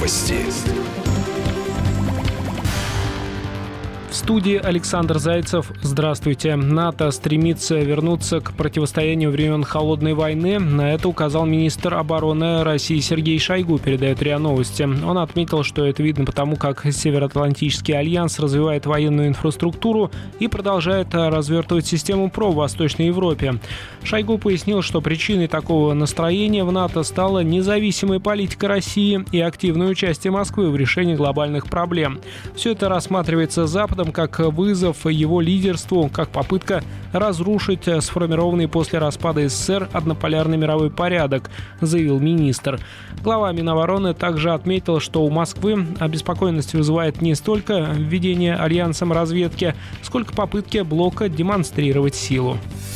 Новости. В студии Александр Зайцев. Здравствуйте. НАТО стремится вернуться к противостоянию времен Холодной войны. На это указал министр обороны России Сергей Шойгу, передает РИА Новости. Он отметил, что это видно потому, как Североатлантический альянс развивает военную инфраструктуру и продолжает развертывать систему ПРО в Восточной Европе. Шойгу пояснил, что причиной такого настроения в НАТО стала независимая политика России и активное участие Москвы в решении глобальных проблем. Все это рассматривается Западом как вызов его лидерству, как попытка разрушить сформированный после распада СССР однополярный мировой порядок, заявил министр. Глава Минобороны также отметил, что у Москвы обеспокоенность вызывает не столько введение альянсом разведки, сколько попытки блока демонстрировать силу.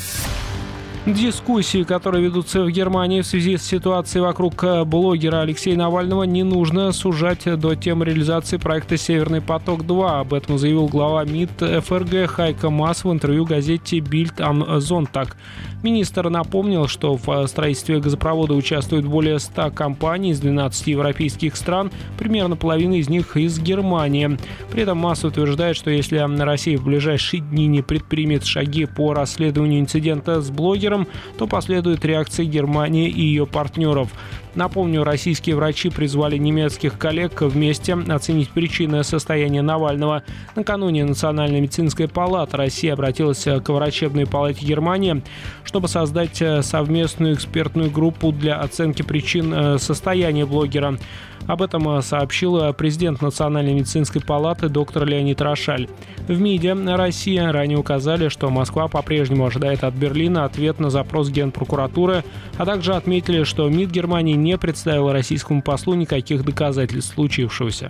Дискуссии, которые ведутся в Германии в связи с ситуацией вокруг блогера Алексея Навального, не нужно сужать до темы реализации проекта «Северный поток-2». Об этом заявил глава МИД ФРГ Хайко Маас в интервью газете «Бильд ам Зонтаг». Министр напомнил, что в строительстве газопровода участвует более 100 компаний из 12 европейских стран, примерно половина из них из Германии. При этом Маас утверждает, что если Россия в ближайшие дни не предпримет шаги по расследованию инцидента с блогером, то последует реакция Германии и ее партнеров. Напомню, российские врачи призвали немецких коллег вместе оценить причины состояния Навального. Накануне Национальная медицинская палата России обратилась к врачебной палате Германии, чтобы создать совместную экспертную группу для оценки причин состояния блогера. Об этом сообщил президент Национальной медицинской палаты доктор Леонид Рошаль. В МИДе России ранее указали, что Москва по-прежнему ожидает от Берлина ответ на запрос Генпрокуратуры, а также отметили, что МИД Германии не представил российскому послу никаких доказательств случившегося.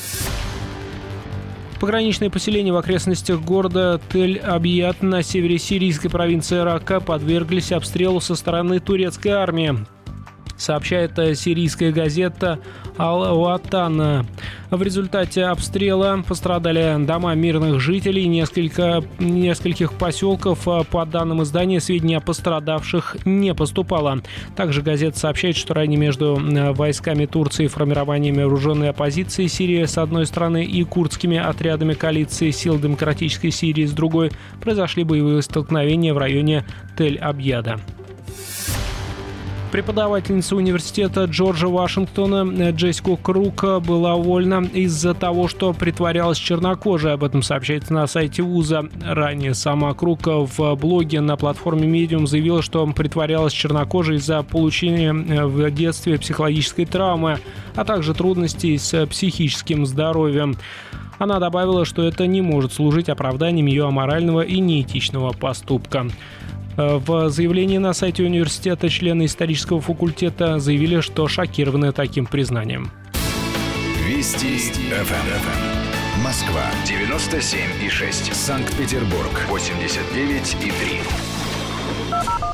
Пограничные поселения в окрестностях города Тель-Абьяд на севере сирийской провинции Рака подверглись обстрелу со стороны турецкой армии, сообщает сирийская газета «Ал-Ватан». В результате обстрела пострадали дома мирных жителей нескольких поселков. По данным издания, сведений о пострадавших не поступало. Также газета сообщает, что ранее между войсками Турции и формированиями вооруженной оппозиции Сирии с одной стороны и курдскими отрядами коалиции сил демократической Сирии с другой произошли боевые столкновения в районе Тель-Абьяда. Преподавательница университета Джорджа Вашингтона Джессика Крук была уволена из-за того, что притворялась чернокожей. Об этом сообщается на сайте вуза. Ранее сама Крук в блоге на платформе Medium заявила, что притворялась чернокожей из-за получения в детстве психологической травмы, а также трудностей с психическим здоровьем. Она добавила, что это не может служить оправданием ее аморального и неэтичного поступка. В заявлении на сайте университета члены исторического факультета заявили, что шокированы таким признанием. Вести ФМ. Москва 97,6. Санкт-Петербург 89,3.